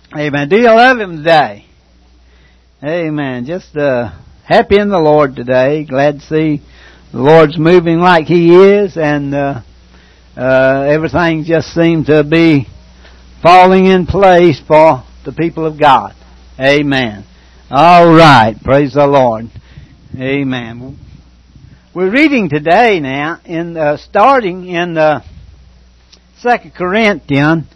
Amen. Do you love Him today? Amen. Just happy in the Lord today. Glad to see the Lord's moving like He is, and everything just seems to be falling in place for the people of God. Amen. All right. Praise the Lord. Amen. We're reading today now, starting in 2 Corinthians.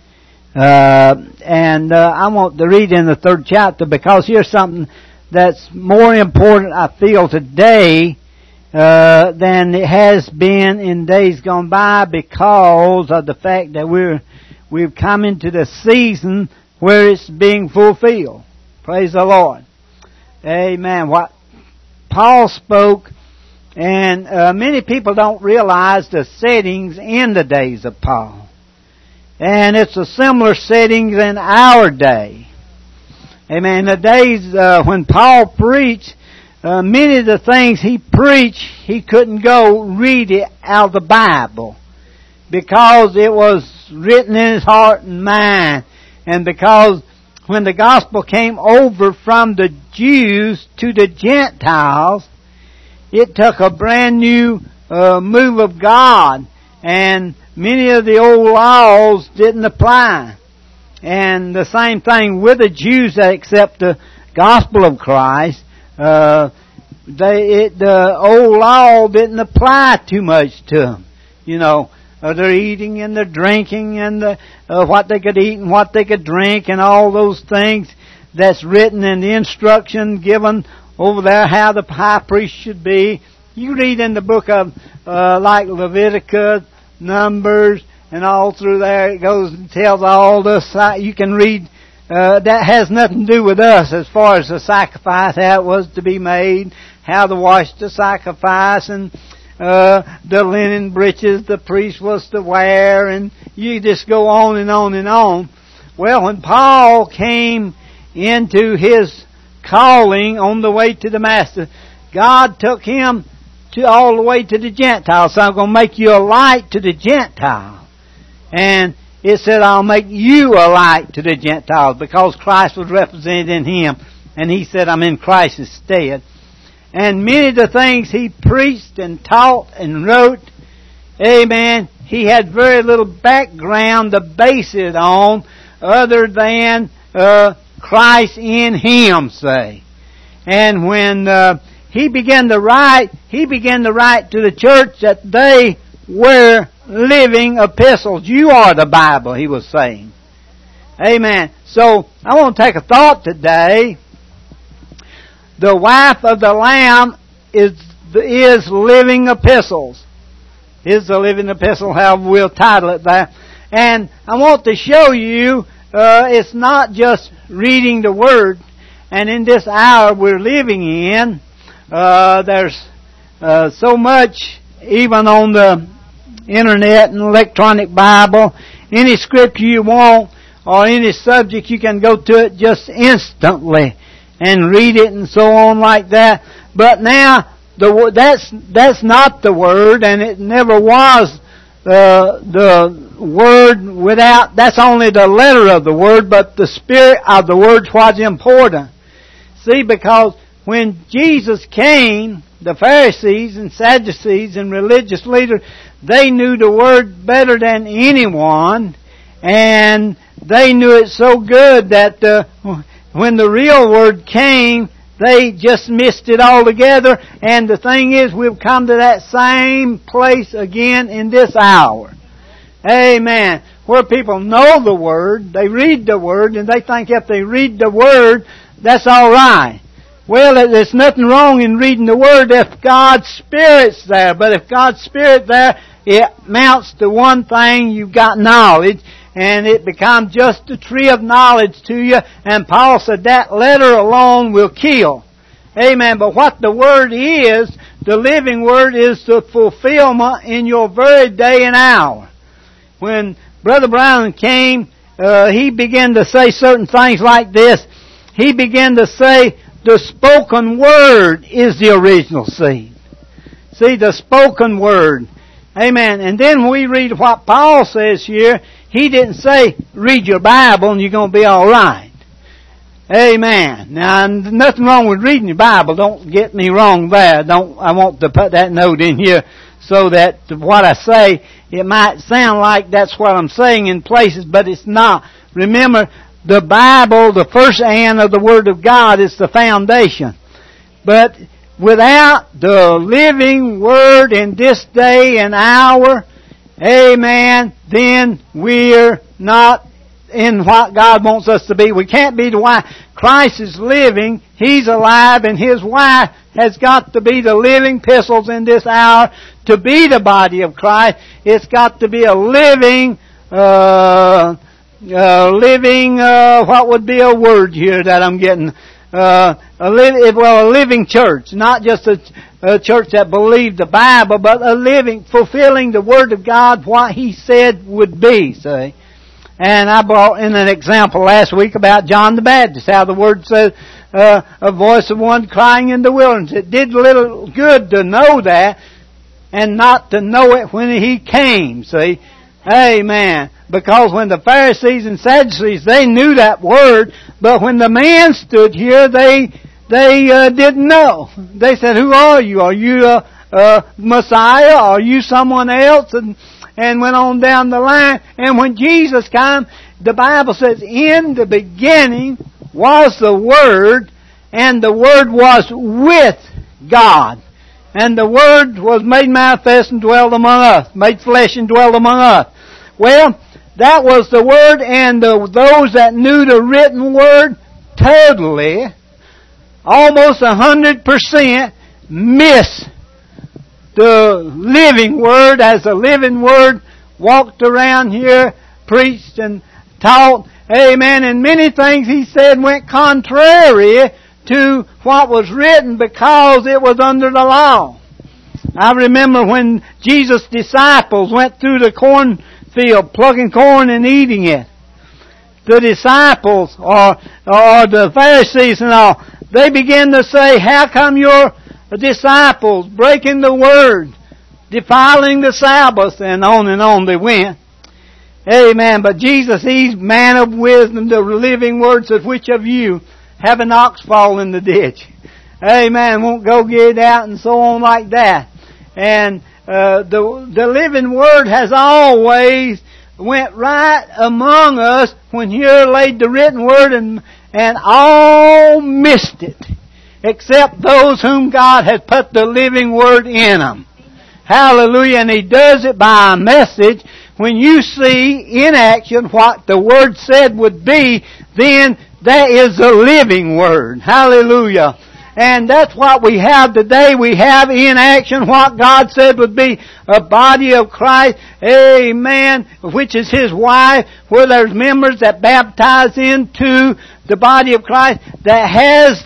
I want to read in the 3rd chapter because here's something that's more important, I feel, today than it has been in days gone by because of the fact that we've come into the season where it's being fulfilled. Praise the Lord. Amen. What Paul spoke, and many people don't realize the settings in the days of Paul. And it's a similar setting in our day. Amen. The days when Paul preached, many of the things he preached, he couldn't go read it out of the Bible because it was written in his heart and mind. And because when the gospel came over from the Jews to the Gentiles, it took a brand new move of God, and many of the old laws didn't apply. And the same thing with the Jews that accept the gospel of Christ. The old law didn't apply too much to them. You know, their eating and their drinking and what they could eat and what they could drink and all those things that's written in the instruction given over there how the high priest should be. You read in the book of like Leviticus, Numbers, and all through there it goes and tells all this. You can read, that has nothing to do with us as far as the sacrifice, how it was to be made, how to wash the sacrifice, and the linen breeches the priest was to wear, and you just go on and on and on. Well, when Paul came into his calling on the way to Damascus, God took him all the way to the Gentiles. So I'm going to make you a light to the Gentiles. And it said, I'll make you a light to the Gentiles because Christ was represented in him. And he said, I'm in Christ's stead. And many of the things he preached and taught and wrote, amen, he had very little background to base it on other than Christ in him, say. And when he began to write to the church that they were living epistles. You are the Bible, he was saying. Amen. So, I want to take a thought today. The wife of the Lamb is living epistles. Is the living epistle, however we'll title it there. And I want to show you, it's not just reading the Word. And in this hour we're living in, there's so much, even on the internet and electronic Bible, any scripture you want or any subject, you can go to it just instantly and read it and so on like that. But now that's not the Word, and it never was the Word without. That's only the letter of the Word, but the spirit of the Word was important. See, because when Jesus came, the Pharisees and Sadducees and religious leaders, they knew the Word better than anyone, and they knew it so good that when the real Word came, they just missed it altogether. And the thing is, we've come to that same place again in this hour. Amen. Where people know the Word, they read the Word, and they think if they read the Word, that's all right. Well, there's nothing wrong in reading the Word if God's Spirit's there. But if God's Spirit's there, it amounts to one thing: you've got knowledge, and it becomes just a tree of knowledge to you. And Paul said that letter alone will kill. Amen. But what the Word is, the living Word, is the fulfillment in your very day and hour. When Brother Brown came, he began to say certain things like this. He began to say, the spoken Word is the original seed. See, the spoken Word. Amen. And then we read what Paul says here. He didn't say, read your Bible and you're going to be all right. Amen. Now, nothing wrong with reading your Bible. Don't get me wrong there. I want to put that note in here so that what I say, it might sound like that's what I'm saying in places, but it's not. Remember, the Bible, the first and of the Word of God, is the foundation. But without the living Word in this day and hour, amen, then we're not in what God wants us to be. We can't be the wife. Christ is living. He's alive, and His wife has got to be the living epistles in this hour to be the body of Christ. It's got to be a living, what would be a word here that I'm getting? A living church. Not just a church that believed the Bible, but a living, fulfilling the Word of God, what He said would be, see. And I brought in an example last week about John the Baptist, how the Word says, a voice of one crying in the wilderness. It did little good to know that, and not to know it when He came, see. Amen. Because when the Pharisees and Sadducees, they knew that Word, but when the man stood here, they didn't know. They said, "Who are you? Are you a Messiah? Are you someone else?" And went on down the line. And when Jesus came, the Bible says, "In the beginning was the Word, and the Word was with God. And the Word was made manifest and dwelled among us." Made flesh and dwelled among us. Well, that was the Word, and those that knew the written Word totally, almost 100%, miss the living Word, as the living Word walked around here, preached and taught. Amen. And many things He said went contrary to what was written because it was under the law. I remember when Jesus' disciples went through the cornfield plucking corn and eating it. The disciples or the Pharisees and all, they began to say, "How come your disciples breaking the Word, defiling the Sabbath?" And on they went. Amen. But Jesus, He's man of wisdom. The living Word says, "Which of you have an ox fall in the ditch?" Amen. Won't go get it out, and so on like that. And the living Word has always went right among us when here laid the written Word, and all missed it, except those whom God has put the living Word in them. Hallelujah. And He does it by a message. When you see in action what the Word said would be, then that is the living Word. Hallelujah. And that's what we have today. We have in action what God said would be a body of Christ. Amen. Which is His wife, where there's members that baptize into the body of Christ that has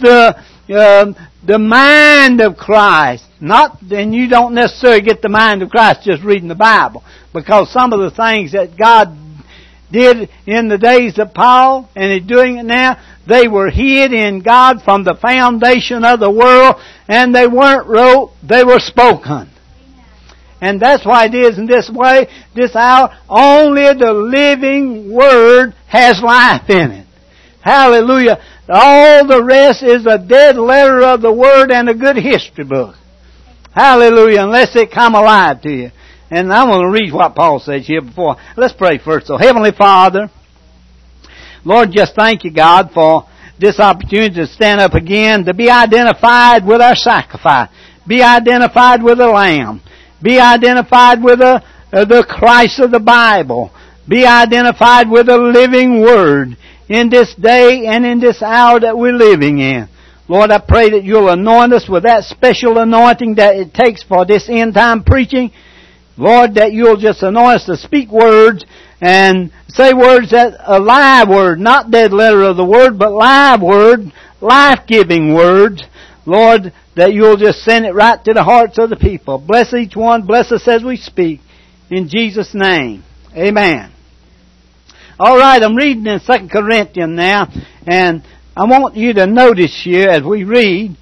the mind of Christ. And you don't necessarily get the mind of Christ just reading the Bible. Because some of the things that God did in the days of Paul, and He's doing it now, they were hid in God from the foundation of the world, and they weren't wrote, they were spoken. And that's why it is in this way, this hour, only the living Word has life in it. Hallelujah. All the rest is a dead letter of the Word and a good history book. Hallelujah. Unless it come alive to you. And I'm going to read what Paul says here before. Let's pray first. So, Heavenly Father, Lord, just thank You, God, for this opportunity to stand up again, to be identified with our sacrifice, be identified with the Lamb, be identified with the Christ of the Bible, be identified with the living Word in this day and in this hour that we're living in. Lord, I pray that You'll anoint us with that special anointing that it takes for this end time preaching. Lord, that You'll just anoint us to speak words and say words that a live word, not dead letter of the Word, but live word, life-giving words. Lord, that You'll just send it right to the hearts of the people. Bless each one. Bless us as we speak. In Jesus' name. Amen. All right, I'm reading in 2 Corinthians now, and I want you to notice here as we read.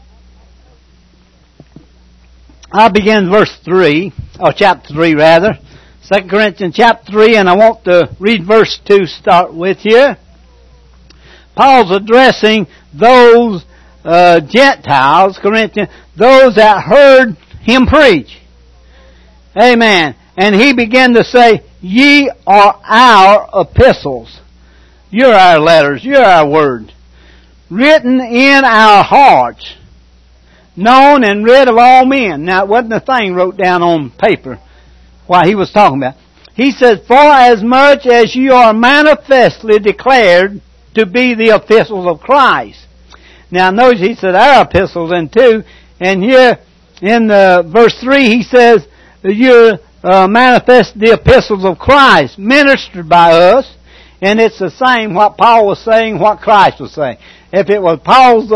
I'll begin verse 3, or chapter 3 rather. 2 Corinthians chapter 3, and I want to read verse 2 start with here. Paul's addressing those Gentiles, Corinthians, those that heard him preach. Amen. And he began to say, ye are our epistles. You're our letters. You're our word. Written in our hearts. Known and read of all men. Now, it wasn't a thing wrote down on paper what he was talking about. He says, for as much as you are manifestly declared to be the epistles of Christ. Now, notice he said our epistles in 2. And here in verse 3 he says, you're manifest the epistles of Christ, ministered by us. And it's the same what Paul was saying, what Christ was saying. If it was Paul's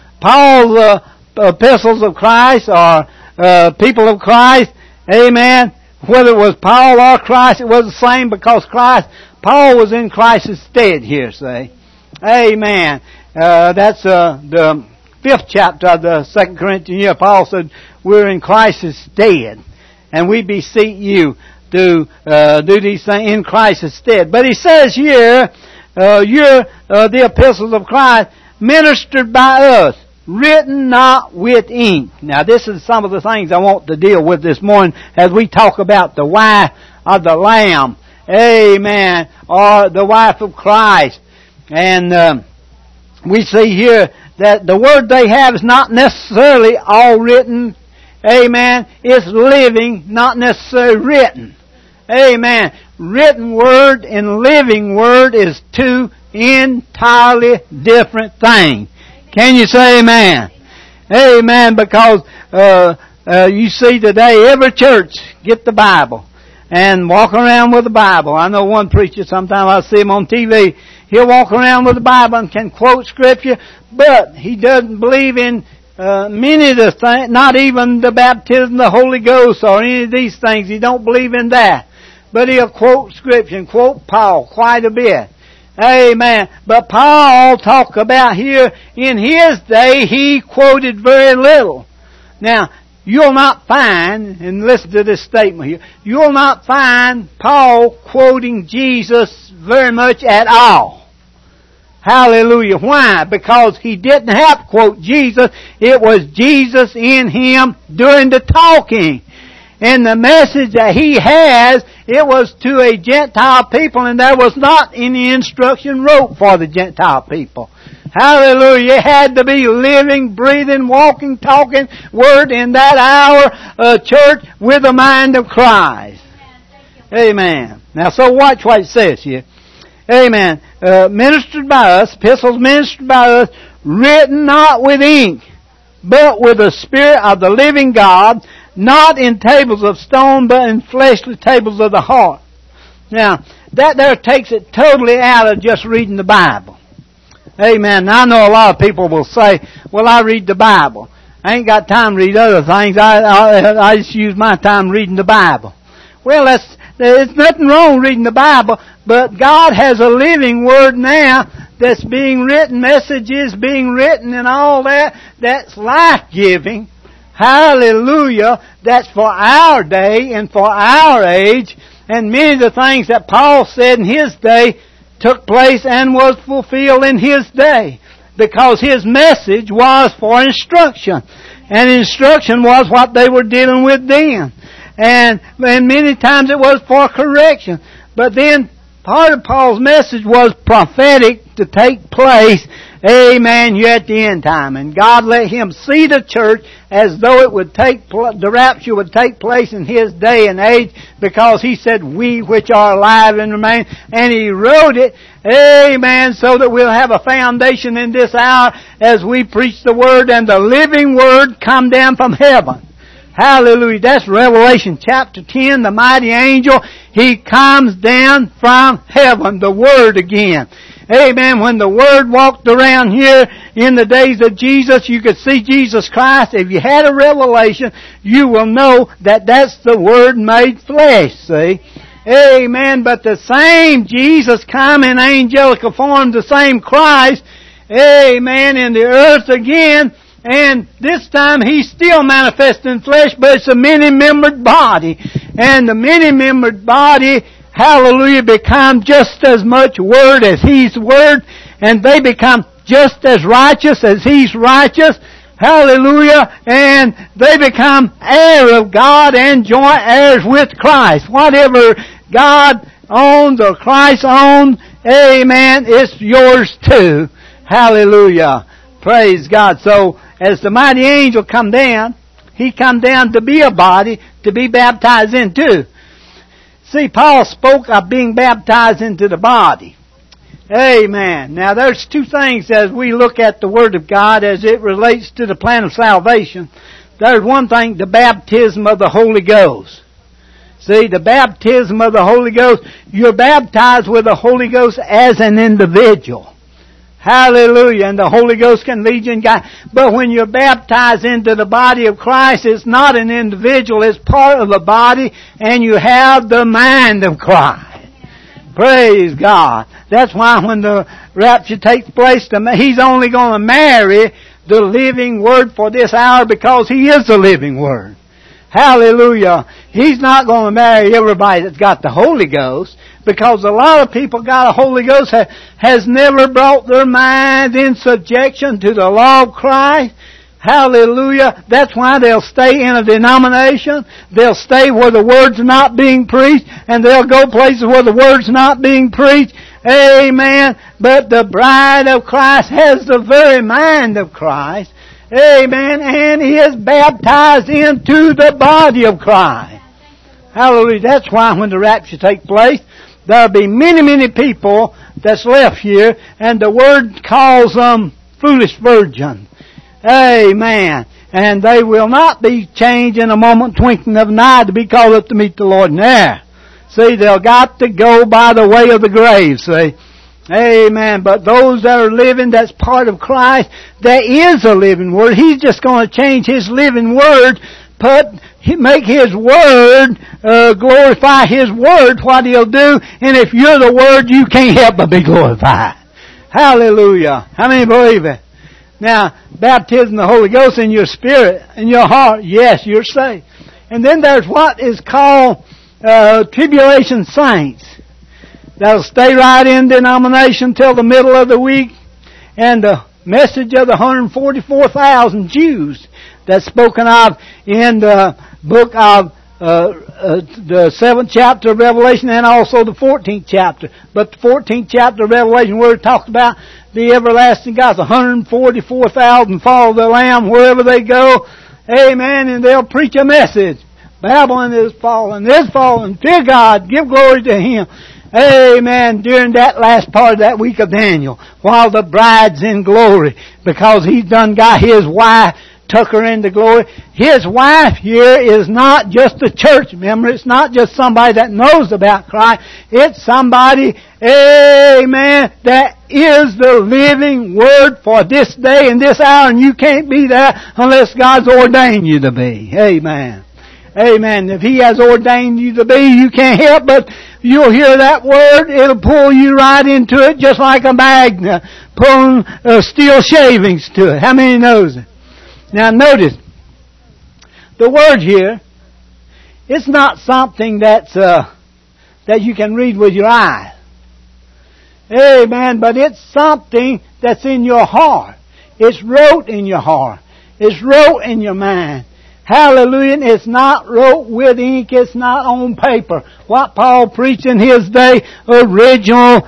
epistles of Christ or people of Christ, amen, whether it was Paul or Christ, it was the same because Paul was in Christ's stead here, say. Amen. That's the 5th chapter of the 2 Corinthians year. Paul said, we're in Christ's stead. And we beseech you to do these things in Christ's stead. But he says here, you're the epistles of Christ, ministered by us, written not with ink. Now this is some of the things I want to deal with this morning as we talk about the wife of the Lamb. Amen. Or the wife of Christ. And we see here that the word they have is not necessarily all written. Amen. It's living, not necessarily written. Amen. Written word and living word is two entirely different things. Can you say amen? Amen. Because you see today every church get the Bible and walk around with the Bible. I know one preacher, sometimes I see him on TV, he'll walk around with the Bible and can quote Scripture, but he doesn't believe in many of the things, not even the baptism of the Holy Ghost or any of these things. He don't believe in that. But he'll quote Scripture and quote Paul quite a bit. Amen. But Paul talked about here, in his day, he quoted very little. Now, you'll not find, and listen to this statement here, you'll not find Paul quoting Jesus very much at all. Hallelujah. Why? Because he didn't have to quote Jesus. It was Jesus in him doing the talking. And the message that he has, it was to a Gentile people, and there was not any instruction wrote for the Gentile people. Hallelujah. It had to be living, breathing, walking, talking word in that hour, church with the mind of Christ. Amen. Now, so watch what it says here. Amen. Ministered by us, epistles ministered by us, written not with ink, but with the Spirit of the living God, not in tables of stone, but in fleshly tables of the heart. Now, that there takes it totally out of just reading the Bible. Amen. Now, I know a lot of people will say, well, I read the Bible. I ain't got time to read other things. I just use my time reading the Bible. Well, there's nothing wrong reading the Bible, but God has a living Word now that's being written, messages being written and all that, that's life-giving. Hallelujah. That's for our day and for our age. And many of the things that Paul said in his day took place and was fulfilled in his day. Because his message was for instruction. And instruction was what they were dealing with then. And many times it was for correction. But then part of Paul's message was prophetic to take place, amen, here at the end time. And God let him see the church as though it would the rapture would take place in his day and age, because he said, we which are alive and remain. And he wrote it, amen, so that we'll have a foundation in this hour as we preach the Word and the living Word come down from heaven. Hallelujah. That's Revelation chapter 10, the mighty angel. He comes down from heaven, the Word again. Amen. When the Word walked around here in the days of Jesus, you could see Jesus Christ. If you had a revelation, you will know that that's the Word made flesh, see. Amen. But the same Jesus come in angelical form, the same Christ, amen, in the earth again. And this time He's still manifest in flesh, but it's a many-membered body. And the many-membered body, hallelujah, become just as much Word as He's Word, and they become just as righteous as He's righteous. Hallelujah. And they become heirs of God and joint heirs with Christ. Whatever God owns or Christ owns, amen, it's yours too. Hallelujah. Praise God. So, as the mighty angel come down, he come down to be a body to be baptized into. See, Paul spoke of being baptized into the body. Amen. Now there's two things as we look at the Word of God as it relates to the plan of salvation. There's one thing, the baptism of the Holy Ghost. See, the baptism of the Holy Ghost, you're baptized with the Holy Ghost as an individual. Hallelujah. And the Holy Ghost can lead you and guide. But when you're baptized into the body of Christ, it's not an individual, it's part of the body, and you have the mind of Christ. Praise God. That's why when the rapture takes place, He's only going to marry the living Word for this hour because He is the living Word. Hallelujah. He's not going to marry everybody that's got the Holy Ghost, because a lot of people got a Holy Ghost has never brought their mind in subjection to the law of Christ. Hallelujah. That's why they'll stay in a denomination. They'll stay where the Word's not being preached, and they'll go places where the Word's not being preached. Amen. But the bride of Christ has the very mind of Christ. Amen. And is baptized into the body of Christ. Hallelujah. That's why when the rapture takes place, there'll be many, many people that's left here, and the Word calls them foolish virgins. Amen. And they will not be changed in a moment, twinkling of an eye, to be called up to meet the Lord in the air. See, they'll got to go by the way of the grave, see. Amen. But those that are living, that's part of Christ, there is a living Word. He's just going to change His living Word, make His Word, glorify His Word, what He'll do. And if you're the Word, you can't help but be glorified. Hallelujah. How many believe it? Now, baptism of the Holy Ghost in your spirit, in your heart, yes, you're saved. And then there's what is called tribulation saints. That'll stay right in denomination till the middle of the week. And the message of the 144,000 Jews that's spoken of in the book of the 7th chapter of Revelation, and also the 14th chapter. But the 14th chapter of Revelation, where it talks about the everlasting God, 144,000 follow the Lamb wherever they go. Amen. And they'll preach a message. Babylon is fallen. Fear God. Give glory to Him. Amen. During that last part of that week of Daniel, while the bride's in glory, because He's done got His wife, took her into glory. His wife here is not just a church member. It's not just somebody that knows about Christ. It's somebody, amen, that is the living Word for this day and this hour, and you can't be there unless God's ordained you to be. Amen. Amen. If He has ordained you to be, you can't help but you'll hear that Word. It'll pull you right into it just like a magnet pulling steel shavings to it. How many knows it? Now notice, the Word here, it's not something that's that you can read with your eyes. Amen. But it's something that's in your heart. It's wrote in your heart. It's wrote in your mind. Hallelujah. It's not wrote with ink. It's not on paper. What Paul preached in his day, originally,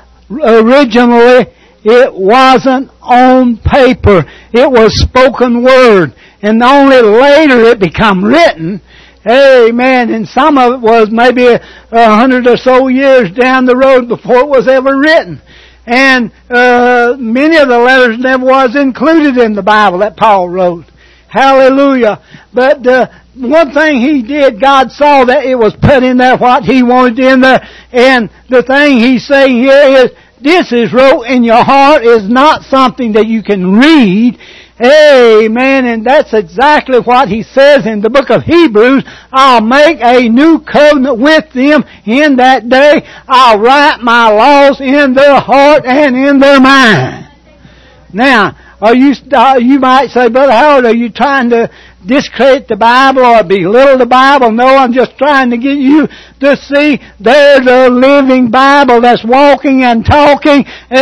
it wasn't on paper. It was spoken word. And only later it become written. Amen. And some of it was maybe 100 or so years down the road before it was ever written. And many of the letters never was included in the Bible that Paul wrote. Hallelujah. But one thing he did, God saw that it was put in there what He wanted in there. And the thing He's saying here is, this is wrote in your heart, is not something that you can read. Amen. And that's exactly what He says in the book of Hebrews. I'll make a new covenant with them in that day. I'll write my laws in their heart and in their mind. Now, you might say, Brother Howard, are you trying to discredit the Bible or belittle the Bible. No, I'm just trying to get you to see there's a living Bible that's walking and talking.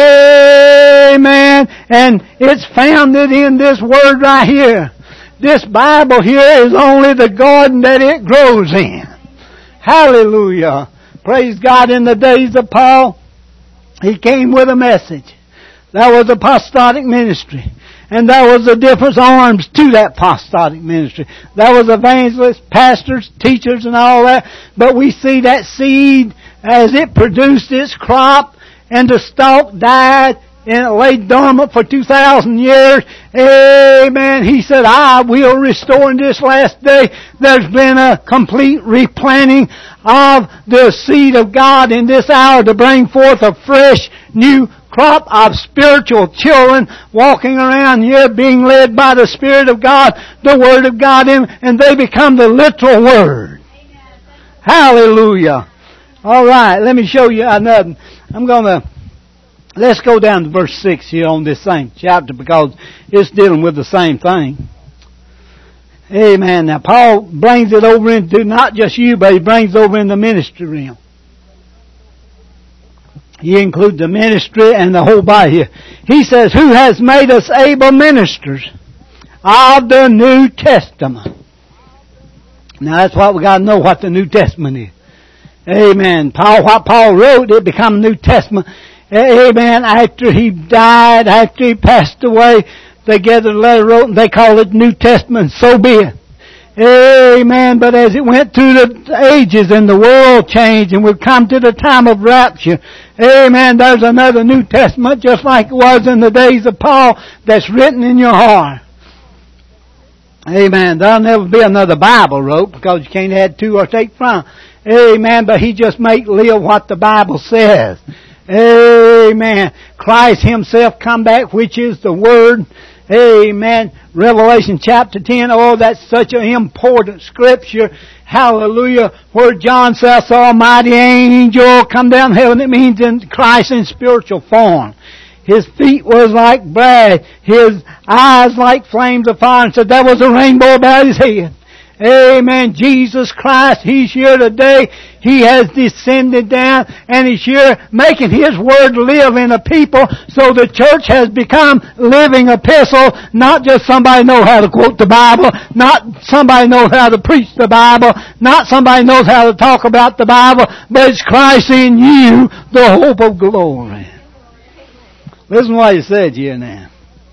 Amen. And it's founded in this Word right here. This Bible here is only the garden that it grows in. Hallelujah. Praise God. In the days of Paul, he came with a message. There was apostolic ministry. And there was the different arms to that apostolic ministry. There was evangelists, pastors, teachers, and all that. But we see that seed as it produced its crop, and the stalk died, and it lay dormant for 2,000 years. Amen. He said, I will restore in this last day. There's been a complete replanting of the seed of God in this hour to bring forth a fresh, new crop of spiritual children walking around here being led by the Spirit of God, the Word of God in, and they become the literal Word. Amen. Hallelujah. Alright, let me show you another. Let's go down to verse 6 here on this same chapter because it's dealing with the same thing. Amen. Now Paul brings it over into not just you, but he brings it over in the ministry realm. He includes the ministry and the whole body here. He says, who has made us able ministers of the New Testament. Now that's what we got to know what the New Testament is. Amen. What Paul wrote, it became New Testament. Amen. After he died, after he passed away, they gathered a letter, wrote, and they called it New Testament. So be it. Amen. But as it went through the ages and the world changed and we've come to the time of rapture, amen, there's another New Testament just like it was in the days of Paul that's written in your heart. Amen. There'll never be another Bible wrote because you can't add to or take from. Amen. But he just make live what the Bible says. Amen. Christ Himself come back, which is the Word. Amen. Revelation chapter 10. Oh, that's such an important scripture. Hallelujah. Where John says, the almighty angel come down from heaven. It means in Christ in spiritual form. His feet was like brass. His eyes like flames of fire. And said there was a rainbow about His head. Amen. Jesus Christ, He's here today. He has descended down and He's here making His Word live in a people. So the church has become living epistle, not just somebody know how to quote the Bible, not somebody knows how to preach the Bible, not somebody knows how to talk about the Bible, but it's Christ in you, the hope of glory. Listen to what He said here now.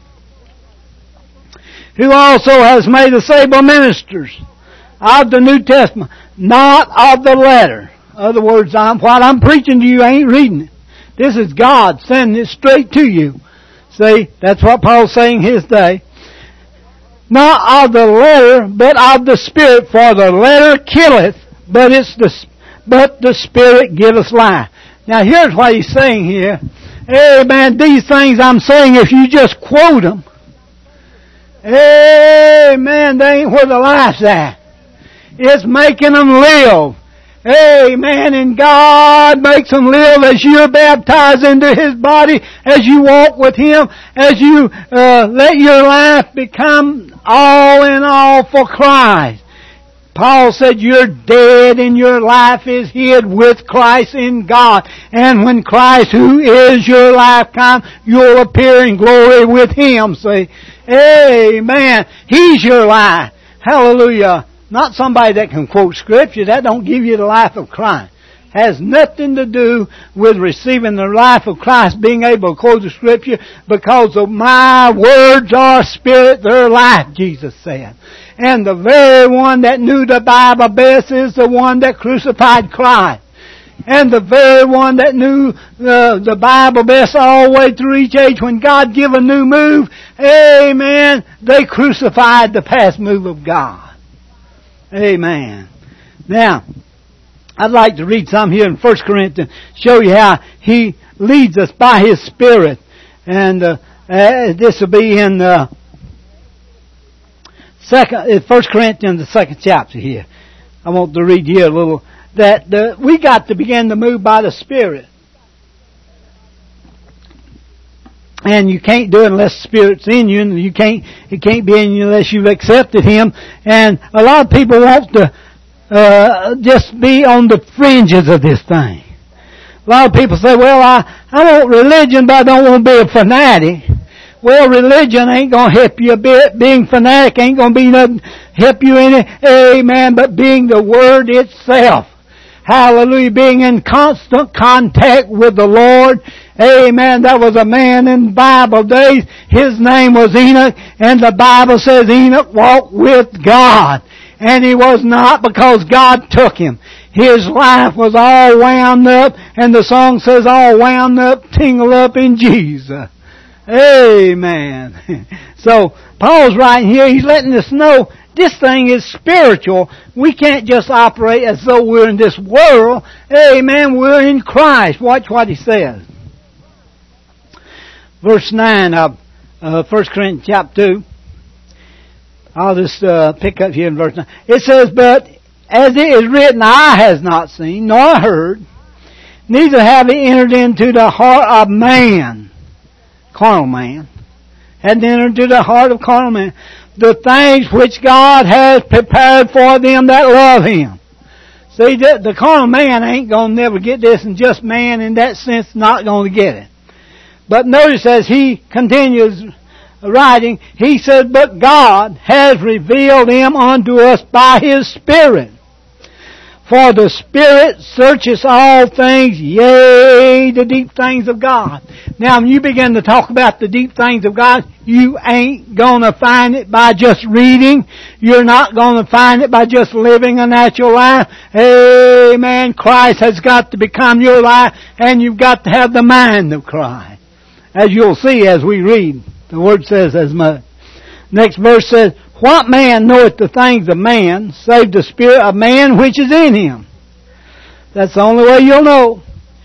Who also has made us able ministers of the New Testament, not of the letter. In other words, what I'm preaching to you, I ain't reading it. This is God sending it straight to you. See, that's what Paul's saying his day. Not of the letter, but of the Spirit. For the letter killeth, but the Spirit giveth life. Now here's what he's saying here. Amen. These things I'm saying, if you just quote them, amen, they ain't where the life's at. It's making them live. Amen. And God makes them live as you're baptized into His body, as you walk with Him, as you let your life become all in all for Christ. Paul said you're dead and your life is hid with Christ in God. And when Christ, who is your life, comes, you'll appear in glory with Him. See? Amen. He's your life. Hallelujah. Not somebody that can quote Scripture. That don't give you the life of Christ. Has nothing to do with receiving the life of Christ, being able to quote the Scripture, because of my words are spirit, they're life, Jesus said. And the very one that knew the Bible best is the one that crucified Christ. And the very one that knew the Bible best all the way through each age, when God give a new move, amen, they crucified the past move of God. Amen. Now, I'd like to read some here in 1 Corinthians, show you how He leads us by His Spirit. And this will be in 1 Corinthians, the 2nd chapter here. I want to read here a little, that we got to begin to move by the Spirit. And you can't do it unless the Spirit's in you, and it can't be in you unless you've accepted Him. And a lot of people want to just be on the fringes of this thing. A lot of people say, well, I want religion, but I don't want to be a fanatic. Well, religion ain't going to help you a bit. Being fanatic ain't going to be nothing, help you any. Amen. But being the Word itself. Hallelujah. Being in constant contact with the Lord. Amen. There was a man in Bible days. His name was Enoch. And the Bible says Enoch walked with God. And he was not, because God took him. His life was all wound up. And the song says all wound up, tingled up in Jesus. Amen. So, Paul's writing here, he's letting us know this thing is spiritual. We can't just operate as though we're in this world. Amen. We're in Christ. Watch what he says. Verse 9 of 1 Corinthians chapter 2. I'll just pick up here in verse 9. It says, but as it is written, eye has not seen, nor heard, neither have it entered into the heart of man, carnal man, hadn't entered into the heart of carnal man, the things which God has prepared for them that love Him. See, the carnal man ain't going to never get this, and just man in that sense not going to get it. But notice as he continues writing, he says, but God has revealed Him unto us by His Spirit. For the Spirit searcheth all things, yea, the deep things of God. Now, when you begin to talk about the deep things of God, you ain't gonna find it by just reading. You're not gonna find it by just living a natural life. Amen. Christ has got to become your life, and you've got to have the mind of Christ. As you'll see as we read, the Word says as much. Next verse says, what man knoweth the things of man, save the spirit of man which is in him? That's the only way you'll know.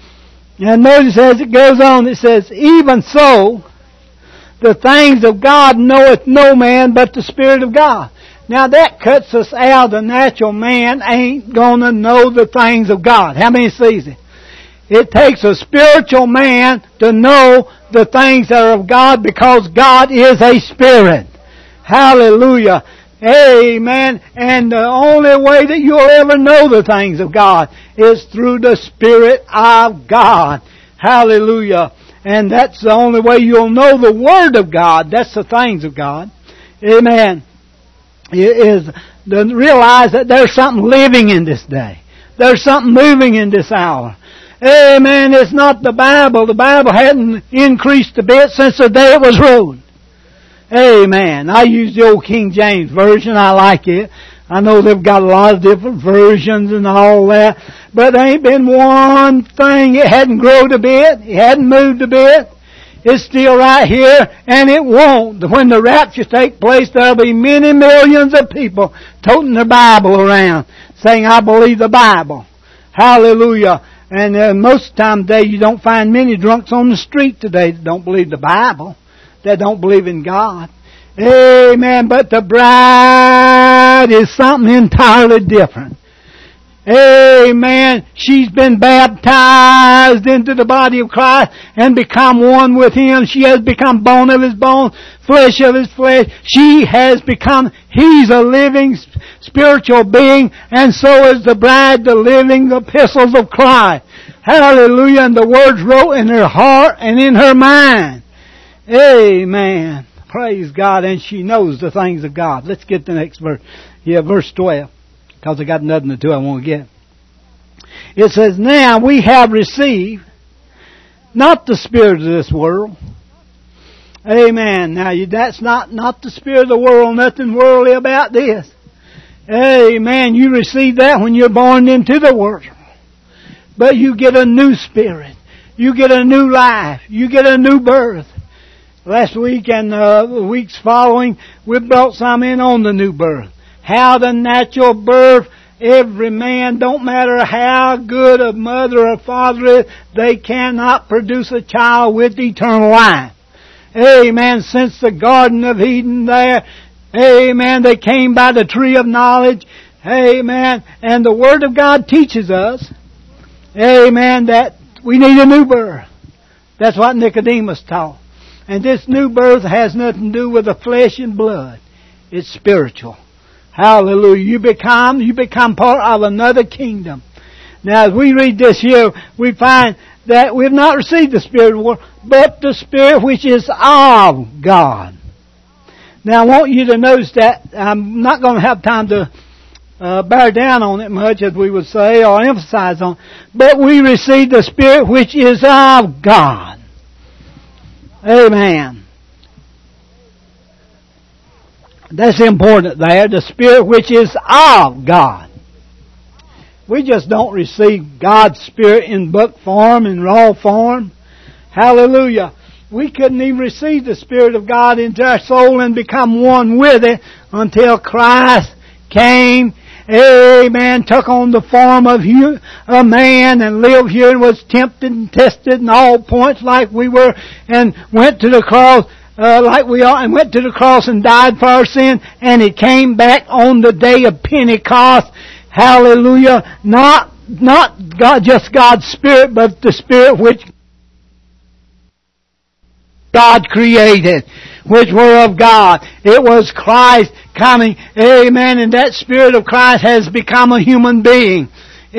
And notice as it goes on, it says, even so, the things of God knoweth no man but the Spirit of God. Now that cuts us out. The natural man ain't gonna know the things of God. How many sees it? It takes a spiritual man to know the things that are of God, because God is a spirit. Hallelujah. Amen. And the only way that you'll ever know the things of God is through the Spirit of God. Hallelujah. And that's the only way you'll know the Word of God. That's the things of God. Amen. It is to realize that there's something living in this day. There's something moving in this hour. Amen. It's not the Bible. The Bible hadn't increased a bit since the day it was wrote. Amen. I use the old King James Version. I like it. I know they've got a lot of different versions and all that. But there ain't been one thing. It hadn't grown a bit. It hadn't moved a bit. It's still right here, and it won't. When the rapture takes place, there'll be many millions of people toting their Bible around, saying, I believe the Bible. Hallelujah. And most of the time today, you don't find many drunks on the street today that don't believe the Bible, that don't believe in God. Amen. But the bride is something entirely different. Amen. She's been baptized into the body of Christ and become one with Him. She has become bone of His bone, flesh of His flesh. She has become, He's a living spiritual being, and so is the bride, the living epistles of Christ. Hallelujah. And the words wrote in her heart and in her mind. Amen. Praise God. And she knows the things of God. Let's get the next verse. Yeah, verse 12. Because I got nothing to do I want to get. It says, now we have received not the spirit of this world. Amen. Now that's not the spirit of the world, nothing worldly about this. Amen. You receive that when you're born into the world. But you get a new spirit. You get a new life. You get a new birth. Last week and the weeks following, we brought some in on the new birth. How the natural birth, every man, don't matter how good a mother or father is, they cannot produce a child with eternal life. Amen. Since the Garden of Eden there, amen, they came by the tree of knowledge. Amen. And the Word of God teaches us, amen, that we need a new birth. That's what Nicodemus taught. And this new birth has nothing to do with the flesh and blood. It's spiritual. Hallelujah. You become part of another kingdom. Now as we read this here, we find that we have not received the Spirit of the world, but the Spirit which is of God. Now I want you to notice that I'm not going to have time to bear down on it much, as we would say, or emphasize on. But we receive the Spirit which is of God. Amen. That's important there. The Spirit which is of God. We just don't receive God's Spirit in book form, in raw form. Hallelujah. We couldn't even receive the Spirit of God into our soul and become one with it until Christ came, amen, took on the form of a man and lived here and was tempted and tested in all points like we were, and went to the cross like we are, and went to the cross and died for our sin, and He came back on the day of Pentecost. Hallelujah. Not God, just God's Spirit, but the Spirit which God created, which were of God. It was Christ coming. Amen. And that Spirit of Christ has become a human being.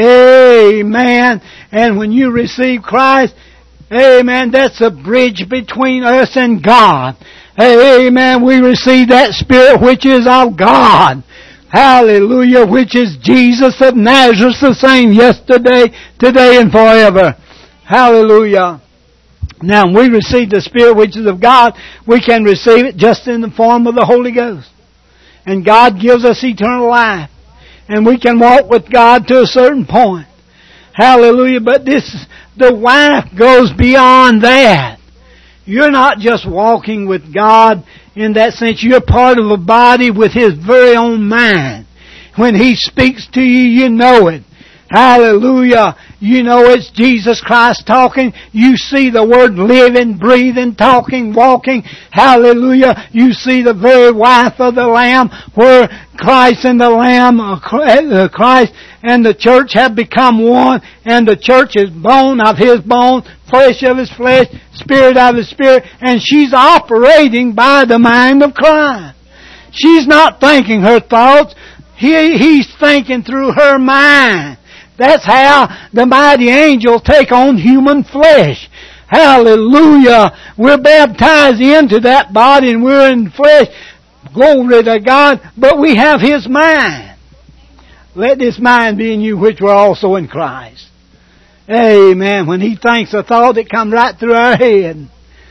Amen. And when you receive Christ, amen, that's a bridge between us and God. Amen. We receive that Spirit which is of God. Hallelujah. Which is Jesus of Nazareth, the same yesterday, today, and forever. Hallelujah. Now, when we receive the Spirit which is of God, we can receive it just in the form of the Holy Ghost. And God gives us eternal life. And we can walk with God to a certain point. Hallelujah. But the wife goes beyond that. You're not just walking with God in that sense. You're part of a body with His very own mind. When He speaks to you, you know it. Hallelujah. You know it's Jesus Christ talking. You see the Word living, breathing, talking, walking. Hallelujah. You see the very wife of the Lamb, where Christ and the Lamb, Christ and the church have become one, and the church is bone of His bone, flesh of His flesh, spirit of His spirit, and she's operating by the mind of Christ. She's not thinking her thoughts. He's thinking through her mind. That's how the mighty angels take on human flesh. Hallelujah. We're baptized into that body and we're in flesh. Glory to God. But we have His mind. Let this mind be in you which were also in Christ. Amen. When He thinks a thought, it comes right through our head.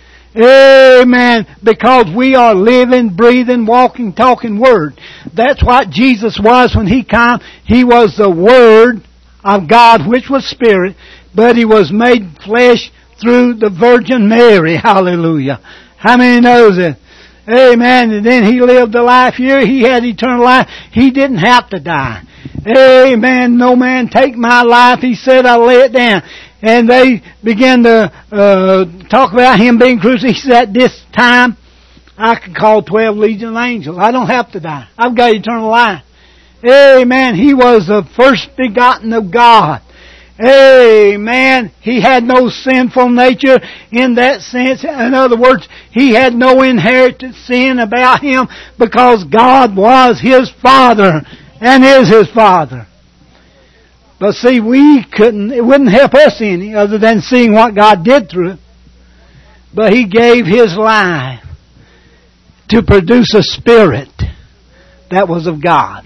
Amen. Because we are living, breathing, walking, talking Word. That's what Jesus was when He came. He was the Word of God, which was Spirit, but He was made flesh through the Virgin Mary. Hallelujah. How many knows it? Amen. And then He lived a life here. He had eternal life. He didn't have to die. Amen. No man take my life. He said, I'll lay it down. And they began to talk about Him being crucified. He said, at this time, I can call 12 legion of angels. I don't have to die. I've got eternal life. Amen. He was the first begotten of God. Amen. He had no sinful nature in that sense. In other words, He had no inherited sin about Him because God was His Father and is His Father. But see, it wouldn't help us any other than seeing what God did through it. But He gave His life to produce a spirit that was of God.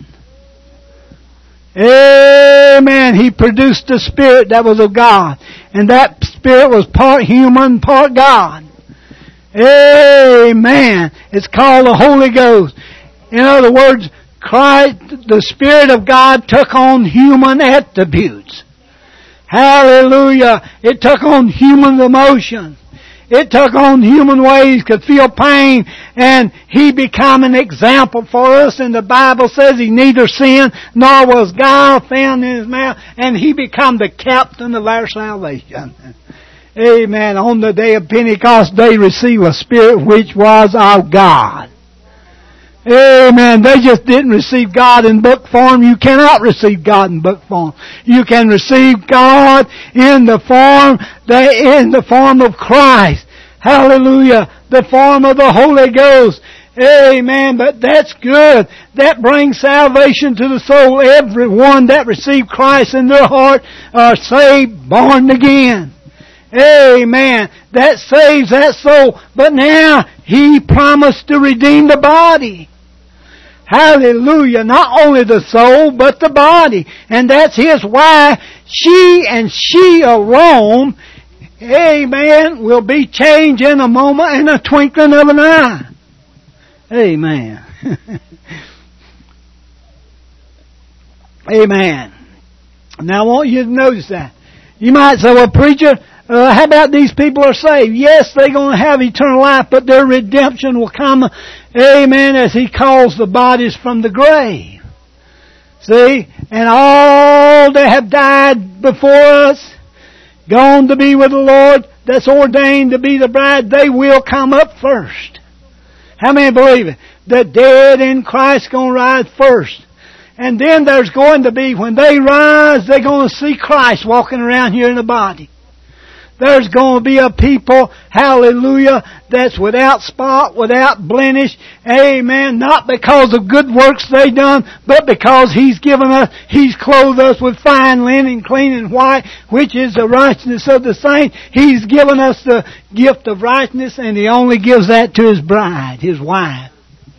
Amen. He produced a spirit that was of God. And that spirit was part human, part God. Amen. It's called the Holy Ghost. In other words, Christ, the Spirit of God, took on human attributes. Hallelujah. It took on human emotions. It took on human ways, could feel pain, and He became an example for us. And the Bible says He neither sinned nor was guile found in His mouth, and He became the captain of our salvation. Amen. On the day of Pentecost, they received a Spirit which was of God. Amen. They just didn't receive God in book form. You cannot receive God in book form. You can receive God in the form of Christ. Hallelujah. The form of the Holy Ghost. Amen. But that's good. That brings salvation to the soul. Everyone that received Christ in their heart are saved, born again. Amen. That saves that soul. But now He promised to redeem the body. Hallelujah. Not only the soul, but the body. And that's His wife. She and she alone, amen, will be changed in a moment, in a twinkling of an eye. Amen. Amen. Now I want you to notice that. You might say, well, preacher, how about these people are saved? Yes, they're going to have eternal life, but their redemption will come, amen, as He calls the bodies from the grave. See? And all that have died before us, gone to be with the Lord, that's ordained to be the bride, they will come up first. How many believe it? The dead in Christ going to rise first. And then there's going to be, when they rise, they're going to see Christ walking around here in the body. There's going to be a people, hallelujah, that's without spot, without blemish, amen, not because of good works they done, but because He's given us, He's clothed us with fine linen, clean and white, which is the righteousness of the saint. He's given us the gift of righteousness, and He only gives that to His bride, His wife.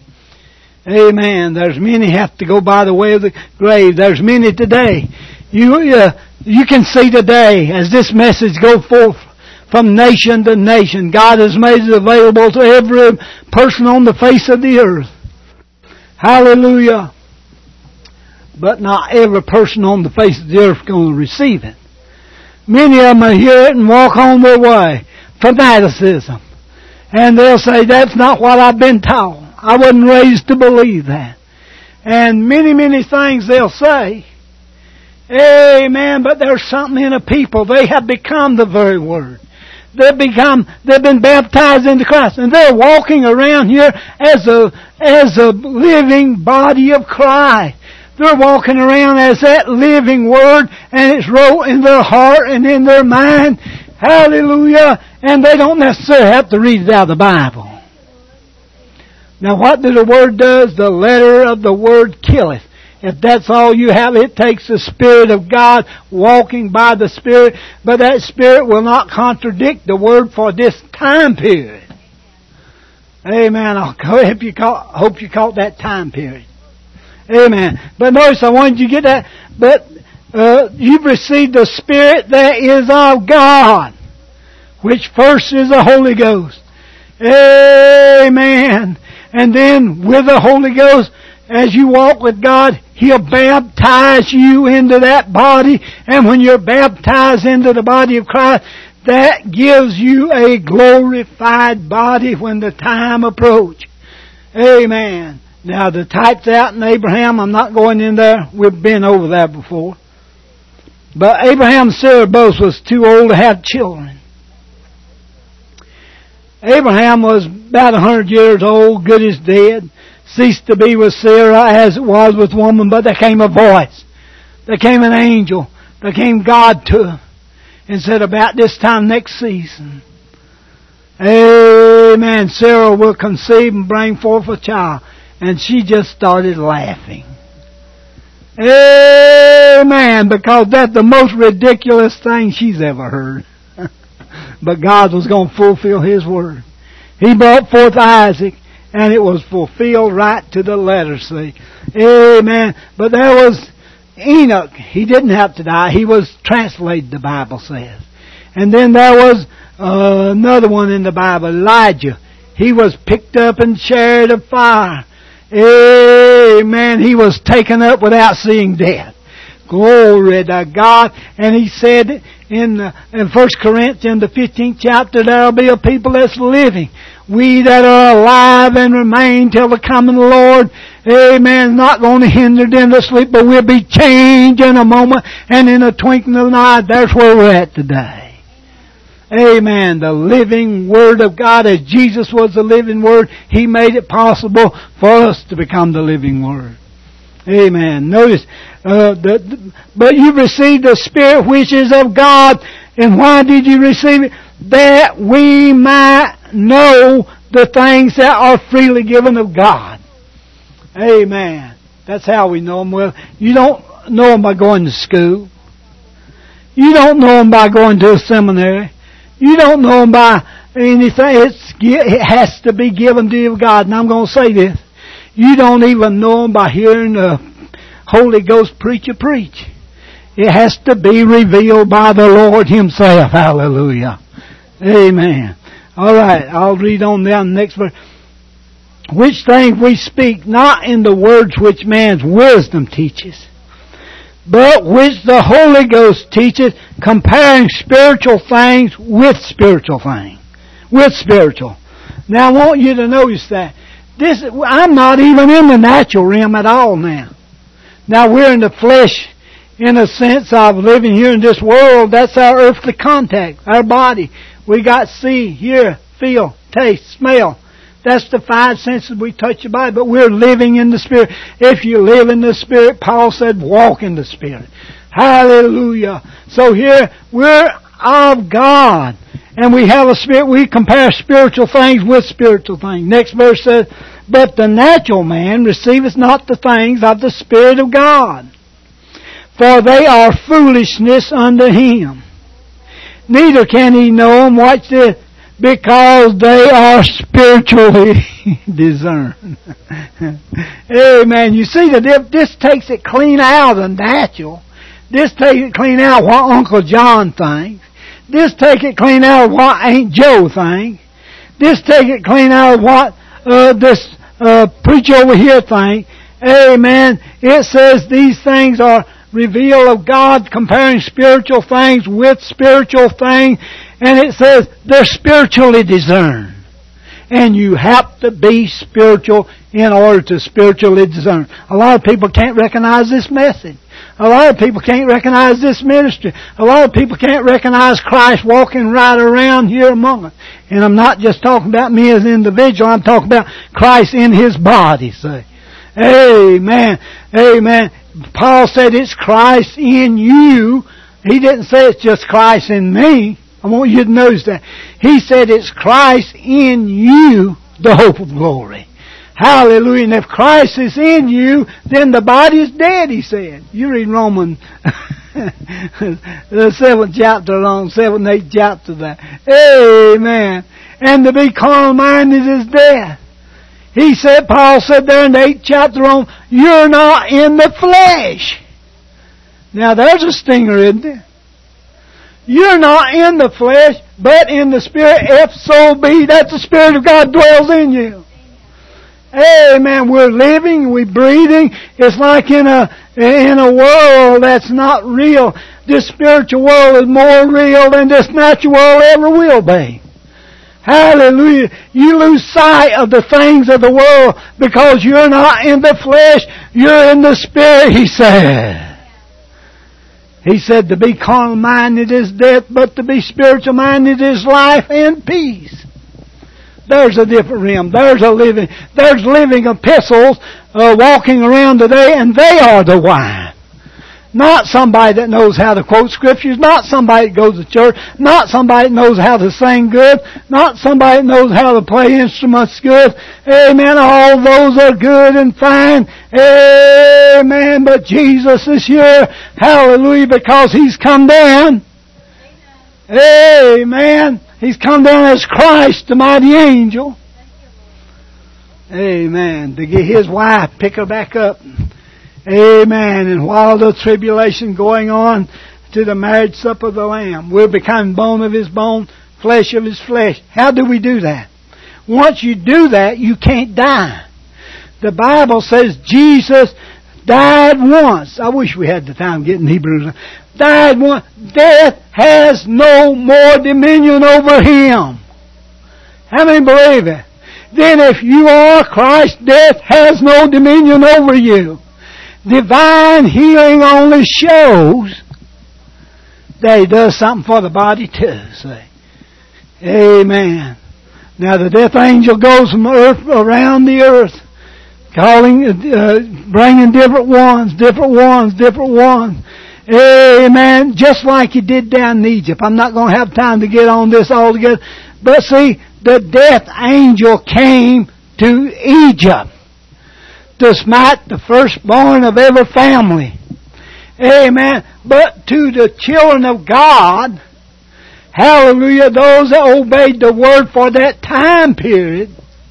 Amen. There's many have to go by the way of the grave. There's many today. You can see today, as this message goes forth from nation to nation, God has made it available to every person on the face of the earth. Hallelujah. But not every person on the face of the earth is going to receive it. Many of them will hear it and walk on their way. Fanaticism. And they'll say, that's not what I've been taught. I wasn't raised to believe that. And many, many things they'll say. Amen. But there's something in a people. They have become the very Word. They've been baptized into Christ. And they're walking around here as a living body of Christ. They're walking around as that living Word, and it's wrote in their heart and in their mind. Hallelujah. And they don't necessarily have to read it out of the Bible. Now what the Word does? The letter of the Word killeth. If that's all you have, it takes the Spirit of God walking by the Spirit. But that Spirit will not contradict the Word for this time period. Amen. I hope you caught that time period. Amen. But notice, I wanted you to get that. But you've received the Spirit that is of God, which first is the Holy Ghost. Amen. And then with the Holy Ghost, as you walk with God, He'll baptize you into that body. And when you're baptized into the body of Christ, that gives you a glorified body when the time approaches. Amen. Now the types out in Abraham, I'm not going in there. We've been over that before. But Abraham and Sarah both was too old to have children. Abraham was about 100 years old, good as dead. Ceased to be with Sarah as it was with woman, but there came a voice. There came an angel. There came God to him and said, about this time next season, amen, Sarah will conceive and bring forth a child. And she just started laughing. Amen, because that's the most ridiculous thing she's ever heard. But God was going to fulfill His word. He brought forth Isaac, and it was fulfilled right to the letter, see. Amen. But there was Enoch. He didn't have to die. He was translated, the Bible says. And then there was another one in the Bible, Elijah. He was picked up in chariot of fire. Amen. He was taken up without seeing death. Glory to God. And he said in 1 Corinthians, the 15th chapter, there will be a people that's living. We that are alive and remain till the coming of the Lord, amen, not going to hinder them to sleep, but we'll be changed in a moment, and in a twinkling of an eye. That's where we're at today. Amen. The living Word of God, as Jesus was the living Word, He made it possible for us to become the living Word. Amen. Notice, but you received the Spirit which is of God. And why did you receive it? that we might know the things that are freely given of God. Amen. That's how we know them. Well, you don't know them by going to school. You don't know them by going to a seminary. You don't know them by anything. It has to be given to you of God. And I'm going to say this. You don't even know them by hearing the Holy Ghost preacher preach. It has to be revealed by the Lord Himself. Hallelujah. Amen. All right, I'll read on down the next verse. Which things we speak not in the words which man's wisdom teaches, but which the Holy Ghost teaches, comparing spiritual things with spiritual things. With spiritual. Now I want you to notice that. I'm not even in the natural realm at all now. Now we're in the flesh in a sense of living here in this world. That's our earthly contact, our body. We got see, hear, feel, taste, smell. That's the five senses we touch the body, but we're living in the Spirit. If you live in the Spirit, Paul said, walk in the Spirit. Hallelujah. So here, we're of God. And we have a Spirit, we compare spiritual things with spiritual things. Next verse says, but the natural man receiveth not the things of the Spirit of God, for they are foolishness unto him. Neither can he know them, watch this, because they are spiritually discerned. Amen. You see, this takes it clean out of the natural. This takes it clean out of what Uncle John thinks. This takes it clean out of what Aunt Joe thinks. This takes it clean out of what this preacher over here thinks. Amen. It says these things are revealed of God, comparing spiritual things with spiritual things. And it says they're spiritually discerned. And you have to be spiritual in order to spiritually discern. A lot of people can't recognize this message. A lot of people can't recognize this ministry. A lot of people can't recognize Christ walking right around here among us. And I'm not just talking about me as an individual. I'm talking about Christ in His body, say. Amen. Amen. Paul said it's Christ in you. He didn't say it's just Christ in me. I want you to notice that. He said it's Christ in you, the hope of glory. Hallelujah. And if Christ is in you, then the body is dead, he said. You read Romans, the 7th chapter along, 7th, 8th chapter there. Amen. And to be carnal-minded is death. He said, Paul said there in the 8th chapter on, you're not in the flesh. Now there's a stinger, isn't there? You're not in the flesh, but in the Spirit, if so be that the Spirit of God dwells in you. Amen. We're living, we're breathing. It's like in a world that's not real. This spiritual world is more real than this natural world ever will be. Hallelujah. You lose sight of the things of the world because you're not in the flesh, you're in the Spirit, he said. He said to be carnal-minded is death, but to be spiritual-minded is life and peace. There's a different realm. There's living epistles walking around today, and they are the wine. Not somebody that knows how to quote scriptures, not somebody that goes to church, not somebody that knows how to sing good, not somebody that knows how to play instruments good. Amen. All those are good and fine. Amen. But Jesus is here. Hallelujah. Because He's come down. Amen. He's come down as Christ, the mighty angel. Amen. To get His wife, pick her back up. Amen. And while the tribulation going on to the marriage supper of the Lamb, we're becoming bone of His bone, flesh of His flesh. How do we do that? Once you do that, you can't die. The Bible says Jesus died once. I wish we had the time getting Hebrews. Died once. Death has no more dominion over Him. How many believe it? Then if you are Christ, death has no dominion over you. Divine healing only shows that He does something for the body too. Say, amen. Now the death angel goes from earth around the earth, calling, bringing different ones. Amen. Just like He did down in Egypt. I'm not going to have time to get on this all together. But see, the death angel came to Egypt to smite the firstborn of every family. Amen. But to the children of God, hallelujah, those that obeyed the word for that time period,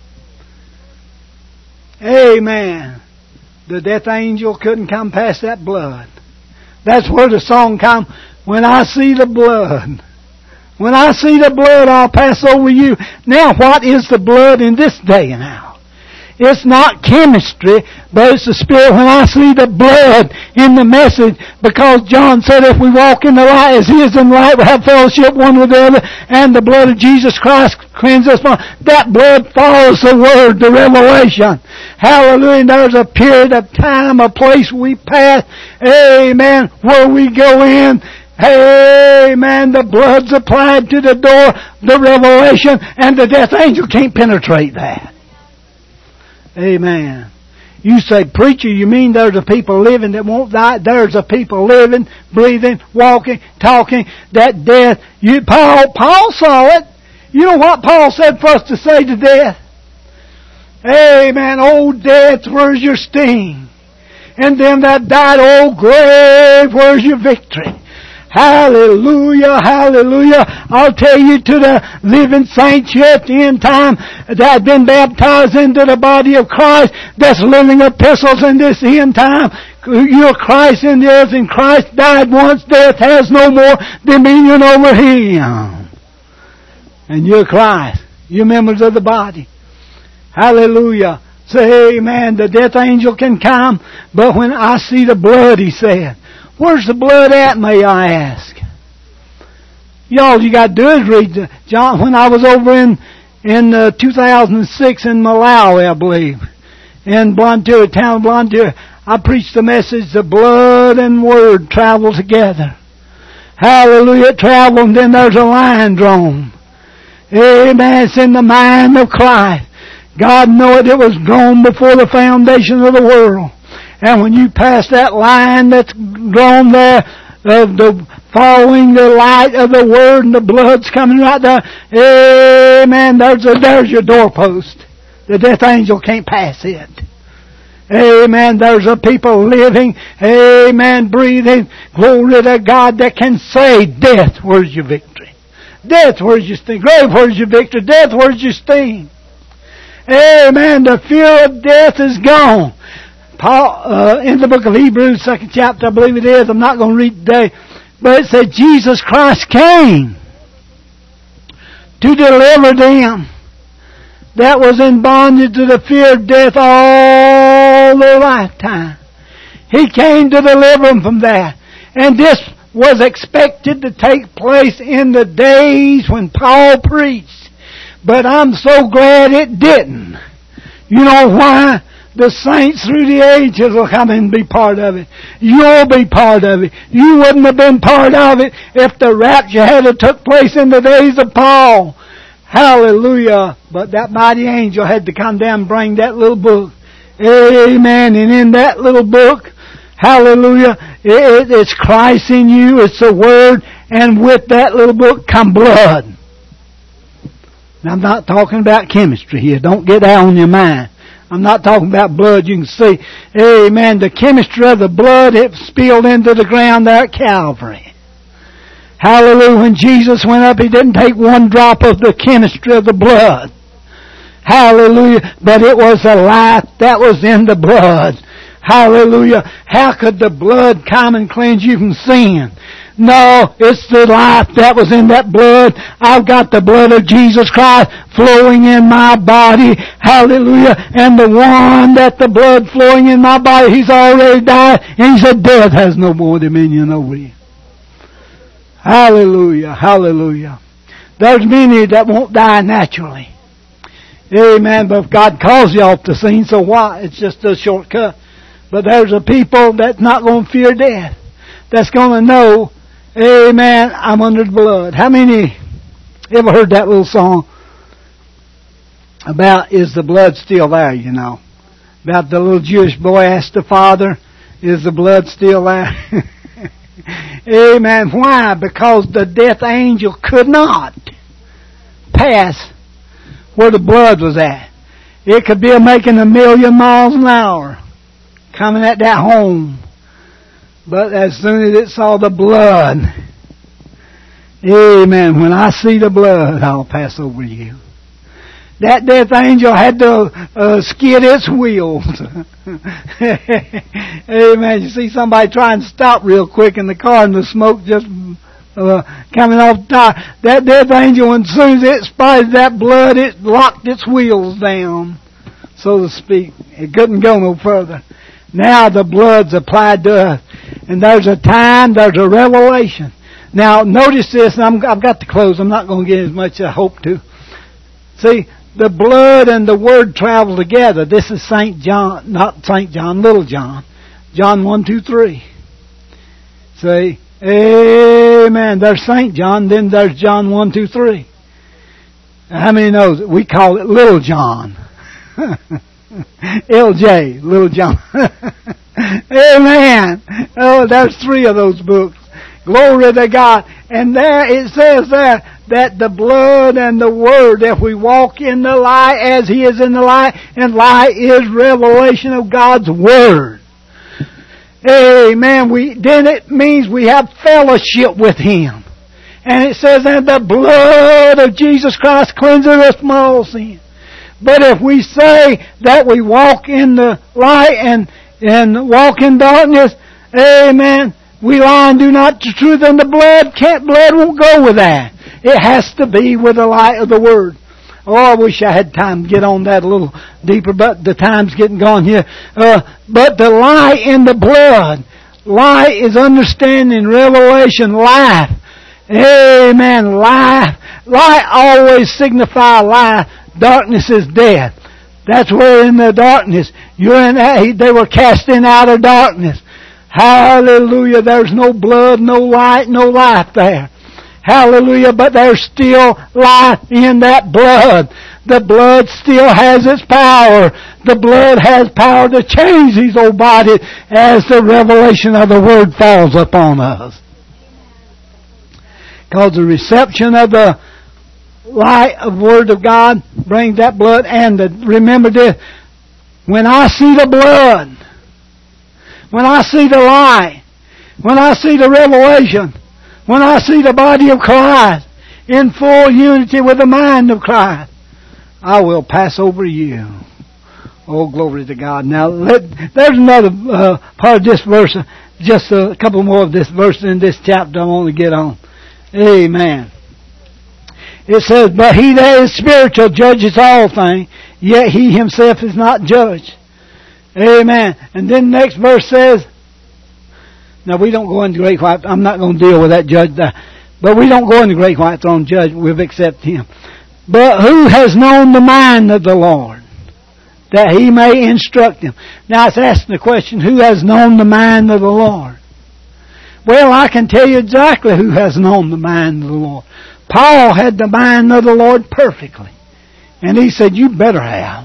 amen, the death angel couldn't come past that blood. That's where the song comes, when I see the blood. When I see the blood, I'll pass over you. Now, what is the blood in this day and hour? It's not chemistry, but it's the Spirit. When I see the blood in the message, because John said if we walk in the light as He is in the light, we have fellowship one with the other, and the blood of Jesus Christ cleanses us from. That blood follows the Word, the revelation. Hallelujah. And there's a period of time, a place we pass, amen, where we go in. Amen. The blood's applied to the door, the revelation, and the death angel can't penetrate that. Amen. You say, preacher, you mean there's a people living that won't die? There's a people living, breathing, walking, talking, that death. Paul saw it. You know what Paul said for us to say to death? Amen. Oh, death, where's your sting? And them that died, oh, grave, where's your victory? Hallelujah, hallelujah. I'll tell you, to the living saints here at the end time that have been baptized into the body of Christ, that's living epistles in this end time. You're Christ in the earth, and Christ died once. Death has no more dominion over Him. And you're Christ. You're members of the body. Hallelujah. Say amen. The death angel can come, but when I see the blood, He said. Where's the blood at, may I ask? All you got to do is read John. When I was over in 2006 in Malawi, I believe, in Blantyre, town of Blantyre, I preached the message, the blood and word travel together. Hallelujah, it traveled, and then there's a line drawn. Amen, it's in the mind of Christ. God knew it was drawn before the foundation of the world. And when you pass that line that's drawn there, of the following the light of the Word, and the blood's coming right there, amen, there's your doorpost. The death angel can't pass it. Amen, there's a people living, amen, breathing, glory to God, that can say, death, where's your victory? Death, where's your sting? Grave, where's your victory? Death, where's your sting? Amen, the fear of death is gone. Paul, in the book of Hebrews, 2nd chapter, I believe it is, I'm not going to read today, but it said Jesus Christ came to deliver them that was in bondage to the fear of death all their lifetime. He came to deliver them from that. And this was expected to take place in the days when Paul preached. But I'm so glad it didn't. You know why? The saints through the ages will come and be part of it. You'll be part of it. You wouldn't have been part of it if the rapture had took place in the days of Paul. Hallelujah. But that mighty angel had to come down and bring that little book. Amen. And in that little book, hallelujah, it's Christ in you. It's the Word. And with that little book come blood. Now, I'm not talking about chemistry here. Don't get that on your mind. I'm not talking about blood. You can see, amen, the chemistry of the blood, it spilled into the ground there at Calvary. Hallelujah. When Jesus went up, He didn't take one drop of the chemistry of the blood. Hallelujah. But it was the life that was in the blood. Hallelujah. How could the blood come and cleanse you from sin? No, it's the life that was in that blood. I've got the blood of Jesus Christ flowing in my body. Hallelujah. And the one that the blood flowing in my body, He's already died. And He said, death has no more dominion over you. Hallelujah. Hallelujah. There's many that won't die naturally. Amen. But if God calls you off the scene, so what? It's just a shortcut. But there's a people that's not going to fear death. That's going to know, amen, I'm under the blood. How many ever heard that little song about, is the blood still there, you know? About the little Jewish boy asked the father, is the blood still there? Amen. Why? Because the death angel could not pass where the blood was at. It could be making 1,000,000 miles an hour coming at that home. But as soon as it saw the blood, amen, when I see the blood, I'll pass over you. That death angel had to skid its wheels. Amen. You see somebody trying to stop real quick in the car and the smoke just coming off the tire. That death angel, as soon as it spotted that blood, it locked its wheels down, so to speak. It couldn't go no further. Now the blood's applied to us. And there's a time, there's a revelation. Now notice this, and I've got to close. I'm not going to get as much as I hope to. See, the blood and the Word travel together. This is St. John, not St. John, Little John. John 1, 2, 3. See, amen. There's St. John, then there's John 1, 2, 3. How many knows it? We call it Little John. LJ, Little John. Amen. Oh, there's 3 of those books. Glory to God. And there it says there that the blood and the Word, if we walk in the light as He is in the light, and light is revelation of God's Word. Amen. Then it means we have fellowship with Him. And it says that the blood of Jesus Christ cleanses us from all sin. But if we say that we walk in the light and walk in darkness, amen, we lie and do not the truth, and the blood won't go with that. It has to be with the light of the Word. Oh, I wish I had time to get on that a little deeper, but the time's getting gone here. But the light in the blood, light is understanding, revelation, life. Amen, life. Light always signifies life. Darkness is death. That's where in the darkness, they were cast in outer darkness. Hallelujah. There's no blood, no light, no life there. Hallelujah. But there's still life in that blood. The blood still has its power. The blood has power to change these old bodies as the revelation of the Word falls upon us. Because the reception of the light of the Word of God brings that blood. And remember this, when I see the blood, when I see the light, when I see the revelation, when I see the body of Christ in full unity with the mind of Christ, I will pass over you. Oh, glory to God. Now, there's another part of this verse, just a couple more of this verse in this chapter I want to get on. Amen. It says, but he that is spiritual judges all things, yet he himself is not judged. Amen. And then the next verse says, now we don't go into great white, I'm not going to deal with that judge there, but we don't go into great white throne judgment, we've accepted him. But who has known the mind of the Lord, that he may instruct him? Now it's asking the question, who has known the mind of the Lord? Well, I can tell you exactly who has known the mind of the Lord. Paul had the mind of the Lord perfectly. And he said, you better have.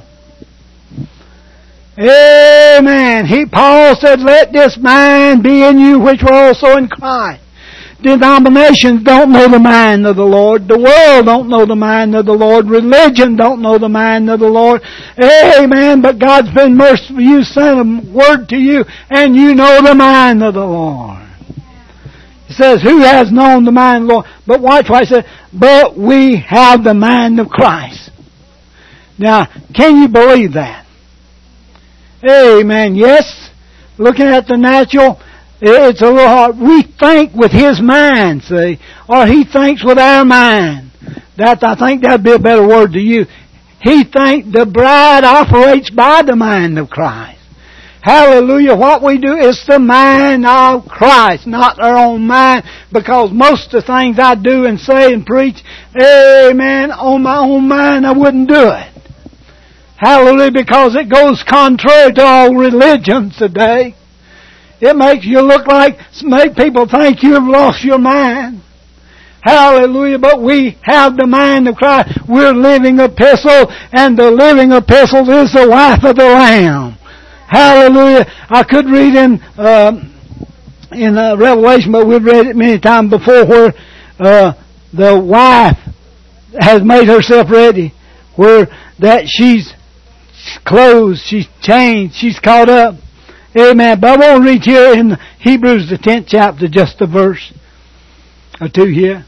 Amen. Paul said, let this mind be in you which were also in Christ. Denominations don't know the mind of the Lord. The world don't know the mind of the Lord. Religion don't know the mind of the Lord. Amen. But God's been merciful. You sent a word to you, and you know the mind of the Lord. He says, who has known the mind of the Lord? But watch what he said, but we have the mind of Christ. Now, can you believe that? Amen. Yes. Looking at the natural, it's a little hard. We think with His mind, see, or He thinks with our mind. I think that'd be a better word to use. He thinks the bride operates by the mind of Christ. Hallelujah. What we do is the mind of Christ, not our own mind, because most of the things I do and say and preach, amen, on my own mind, I wouldn't do it. Hallelujah, because it goes contrary to all religions today. It makes you make people think you have lost your mind. Hallelujah, but we have the mind of Christ. We're living epistle, and the living epistle is the wife of the Lamb. Hallelujah. I could read in in Revelation, but we've read it many times before, where the wife has made herself ready, where that she's clothed, she's changed, she's caught up. Amen. But I want to read here in Hebrews the 10th chapter, just a verse or two here.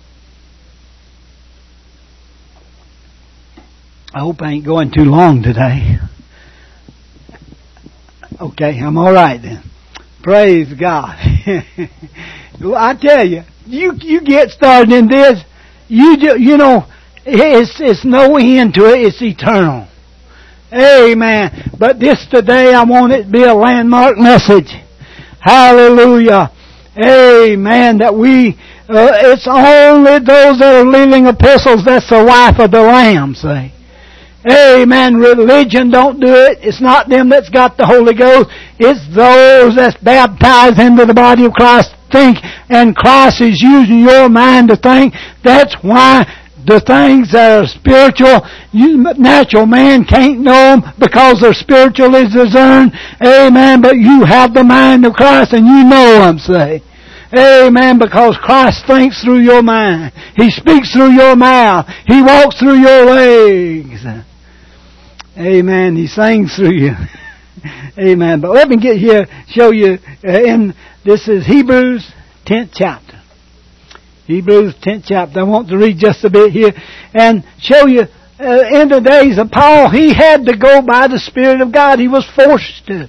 I hope I ain't going too long today. Okay, I'm all right then. Praise God. I tell you, you get started in this, you know, it's no end to it. It's eternal. Amen. But this today, I want it to be a landmark message. Hallelujah. Amen. That it's only those that are living epistles that's the wife of the Lamb, say. Amen. Religion don't do it. It's not them that's got the Holy Ghost. It's those that's baptized into the body of Christ think, and Christ is using your mind to think. That's why the things that are spiritual, natural man can't know them because they're spiritual is discerned. Amen. But you have the mind of Christ and you know them, say. Amen. Because Christ thinks through your mind. He speaks through your mouth. He walks through your legs. Amen. He sings through you. Amen. But let me get here, show you, this is Hebrews 10th chapter. Hebrews 10th chapter. I want to read just a bit here and show you, in the days of Paul, he had to go by the Spirit of God. He was forced to.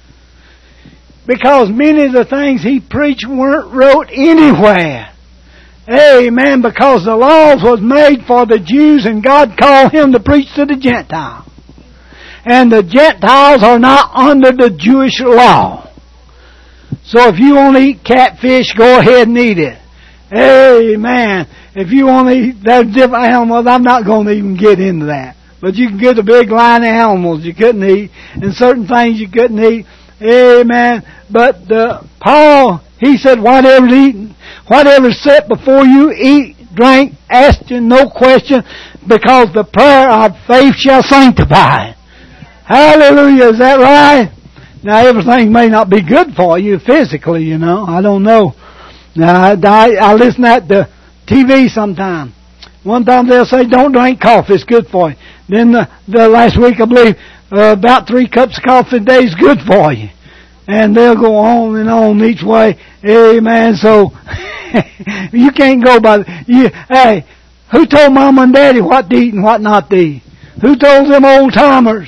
Because many of the things he preached weren't wrote anywhere. Amen. Because the laws was made for the Jews and God called him to preach to the Gentiles. And the Gentiles are not under the Jewish law. So if you want to eat catfish, go ahead and eat it. Amen. If you want to eat those different animals, I'm not going to even get into that. But you can get a big line of animals you couldn't eat, and certain things you couldn't eat. Amen. But Paul, he said, whatever's set before you, eat, drink, ask you no question, because the prayer of faith shall sanctify it. Hallelujah. Is that right? Now, everything may not be good for you physically, you know. I don't know. Now, I listen at the TV sometime. One time they'll say, don't drink coffee, it's good for you. Then the last week, I believe, about 3 cups of coffee a day is good for you. And they'll go on and on each way. Amen. So, you can't go by... Hey, who told Mom and Daddy what to eat and what not to eat? Who told them old-timers?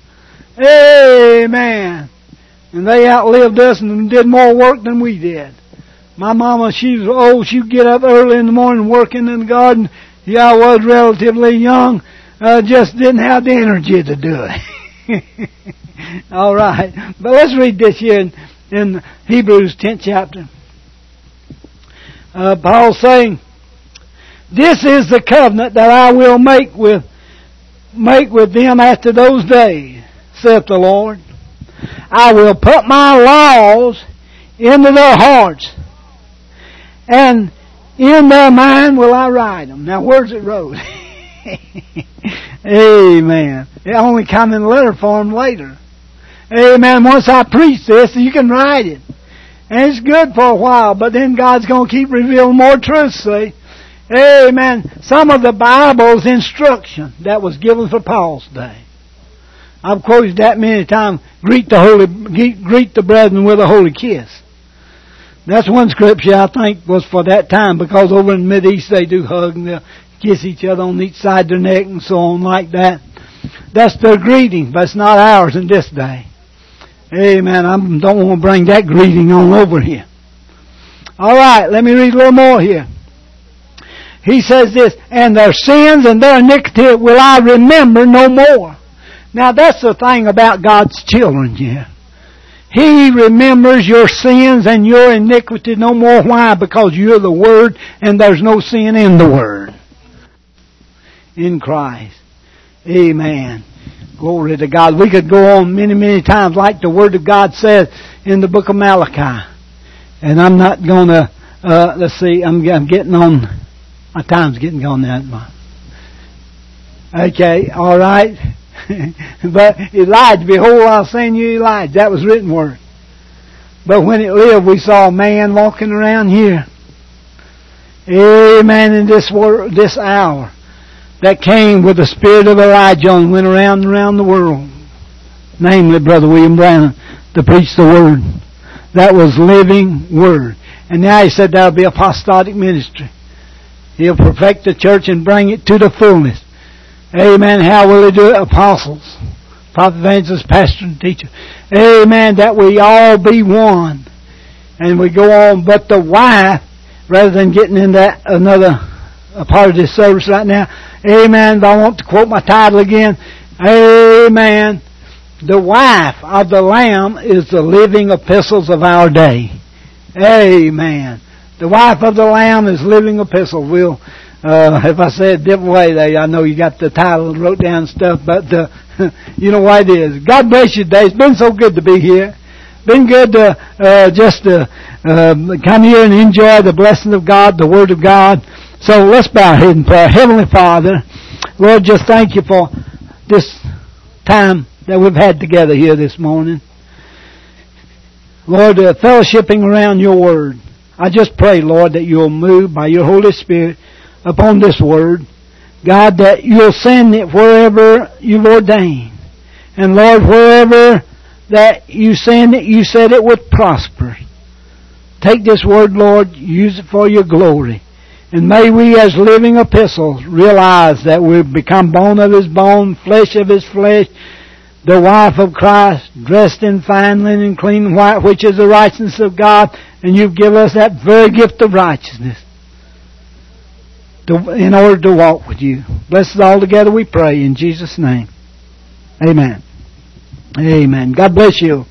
Amen. And they outlived us and did more work than we did. My mama, she was old. She'd get up early in the morning working in the garden. Yeah, I was relatively young. Just didn't have the energy to do it. All right. But let's read this here in Hebrews 10th chapter. Paul's saying, this is the covenant that I will make with them after those days, saith the Lord. I will put my laws into their hearts, and in their mind will I write them. Now, where's it wrote? Amen. It only come in letter form later. Amen. Once I preach this, you can write it. And it's good for a while, but then God's going to keep revealing more truth, see? Amen. Some of the Bible's instruction that was given for Paul's day. I've quoted that many times. Greet the brethren with a holy kiss. That's one scripture I think was for that time, because over in the Mideast they do hug and they'll kiss each other on each side of their neck and so on like that. That's their greeting, but it's not ours in this day. Amen. I don't want to bring that greeting on over here. Alright, let me read a little more here. He says this, and their sins and their iniquity will I remember no more. Now that's the thing about God's children here. He remembers your sins and your iniquity no more. Why? Because you're the Word and there's no sin in the Word. In Christ. Amen. Glory to God. We could go on many, many times like the Word of God says in the book of Malachi. And I'm not going to, let's see, I'm getting on, my time's getting on now. Okay, alright. But Elijah, behold, I'll send you Elijah. That was written word. But when it lived, we saw a man walking around here. Amen. In this hour, that came with the spirit of Elijah and went around the world. Namely, Brother William Branham, to preach the Word. That was living Word. And now he said that'll be apostolic ministry. He'll perfect the church and bring it to the fullness. Amen. How will he do it? Apostles, prophet, evangelist, pastor, and teacher. Amen. That we all be one. And we go on. But the wife, rather than getting in that another part of this service right now, amen, but I want to quote my title again. Amen. The wife of the Lamb is the living epistles of our day. Amen. The wife of the Lamb is living epistle. We'll, if I say it a different way, I know you got the title and wrote down stuff, but you know what it is. God bless you today. It's been so good to be here. Been good to just come here and enjoy the blessing of God, the Word of God. So let's bow our head in prayer. Heavenly Father, Lord, just thank you for this time that we've had together here this morning. Lord, fellowshipping around your Word. I just pray, Lord, that you'll move by your Holy Spirit upon this Word. God, that you'll send it wherever you've ordained. And Lord, wherever that you send it, you said it would prosper. Take this Word, Lord, use it for your glory. And may we as living epistles realize that we've become bone of his bone, flesh of his flesh, the wife of Christ, dressed in fine linen, clean and white, which is the righteousness of God, and you've given us that very gift of righteousness in order to walk with you. Bless us all together, we pray, in Jesus' name. Amen. Amen. God bless you.